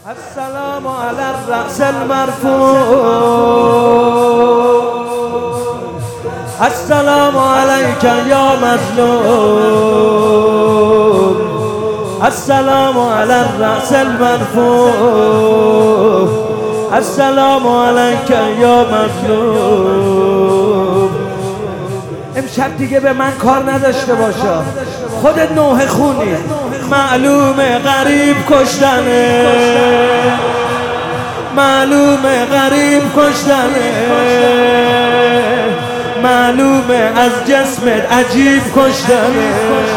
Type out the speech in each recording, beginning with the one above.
السلام على الرأس المرفوع، السلام عليك يا مظلوم، السلام على الرأس المرفوع، السلام عليك یا مظلوم. امشب دیگه به من کار نداشته باشا، خودت نوح خونی. معلومه غریب کشتنه، معلومه غریب کشتنه، معلومه از جسمت عجیب کشتنه،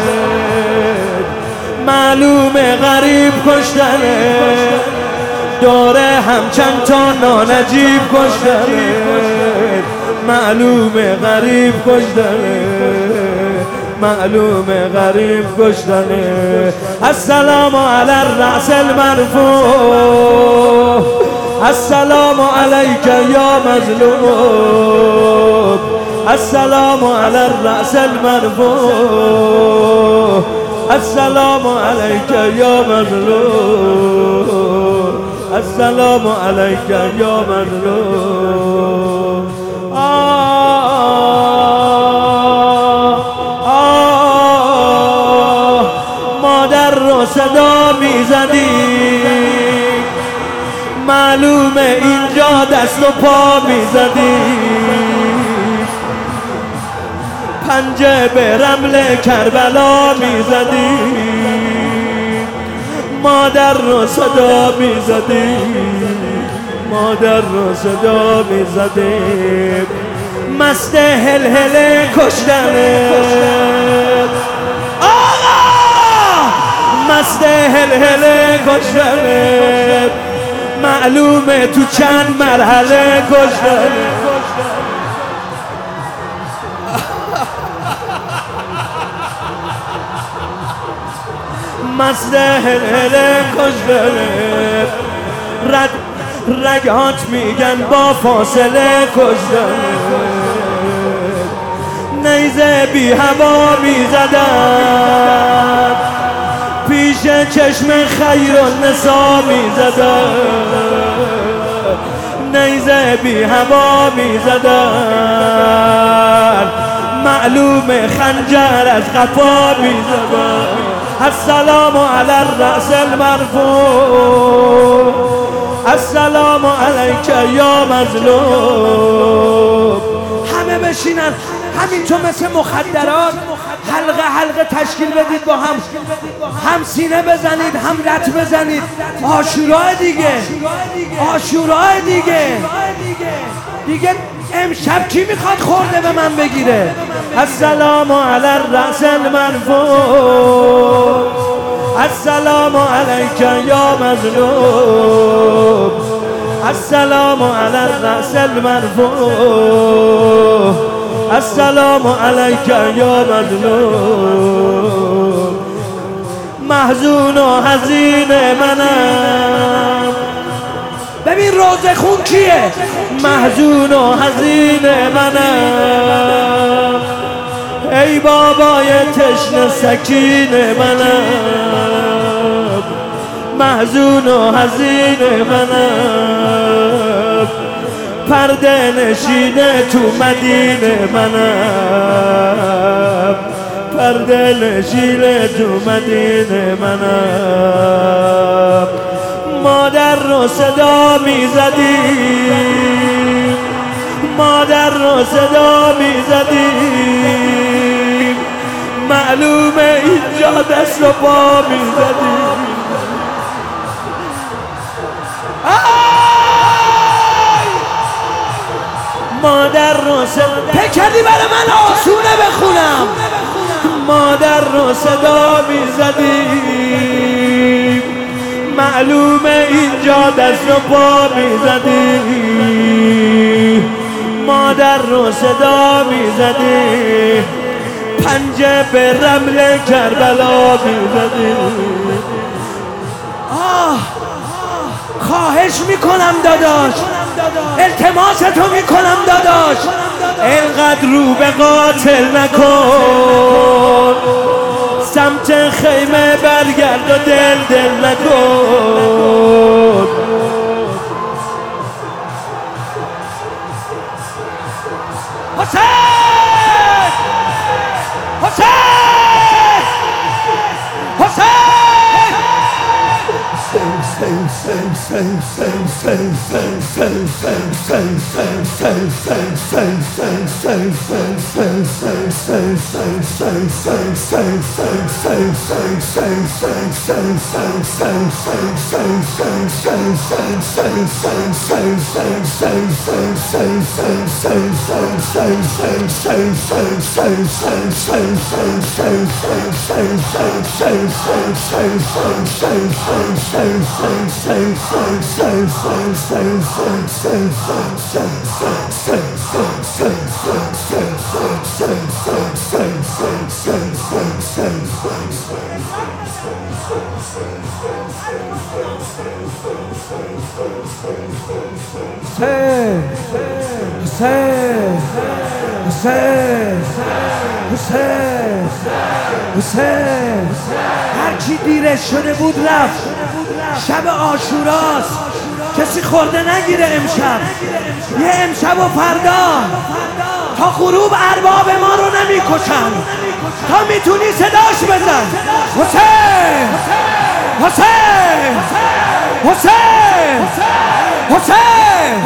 معلومه غریب کشتنه، داره هم چند تا نانجیب کشتنه، معلومه غریب کشتنه، معلومه غریب کشتنه. السلام علی الرأس المرفوع، السلام علیک یا مظلوم، السلام علی الرأس المرفوع، السلام علیک یا مظلوم، السلام علیک یا مظلوم. مادر رو صدا میزدی، معلومه اینجا دست و پا میزدی، پنجه به رمل کربلا میزدی، مادر رو صدا میزدی، مادر رو صدا میزدی. مست هلهله کشتنه آقا، مست هلهله کشتنه، معلومه تو چند مرحله کشتنه. مست هلهله کشتنه، رگات میگن با فاصله کشتنه، نیزه بی هوا میزدن، پیش چشم خیر النسا میزدن، نیزه بی هوا میزدن، معلوم خنجر از قفا میزدن. السلام علی الرأس المرفوع، السلام علیک یا مظلوم. همه بشینن همینطور مثل مخدرات حلقه حلقه تشکیل بدید، با هم سینه بزنید، هم لط بزنید. عاشورا دیگه، عاشورا دیگه امشب کی میخواد خورده به من بگیره؟ السلام علی الرأس المرفوع، السلام علیک یا مظلوم، السلام علی الرأس المرفوع، السلام علیک یا مظلوم. محزون و حزین منم، ببین روزه خون کیه؟ محزون و حزین منم، ای بابای تشنه سکین منم، محزون و حزین منم، پرده نشینه تو مدینه منم، پرده نشینه تو مدینه منم. مادر رو صدا میزدی، مادر رو صدا میزدی، معلومه اینجا دست و پا میزدی. مادر رو صدا پکردی برای من آسونه بخونم. مادر رو صدا میزدی، معلومه اینجا دست و پا میزدی، مادر رو صدا میزدی، پنجه به رمل کربلا میزدی. خواهش میکنم داداش، التماستو میکنم داداش، اینقدر رو به قاتل نکن، سمت خیمه برگرد و دل نکن، هر کی دیرش شده بود رفت. شب عاشوراست، کسی خورده نگیره امشب. یه امشب و فردا تا غروب ارباب ما رو نمیکشن. تا میتونی صداش بزن. حسین حسین حسین حسین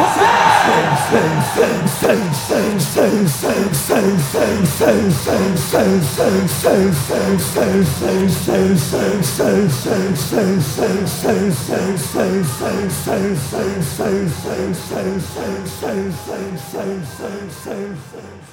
حسین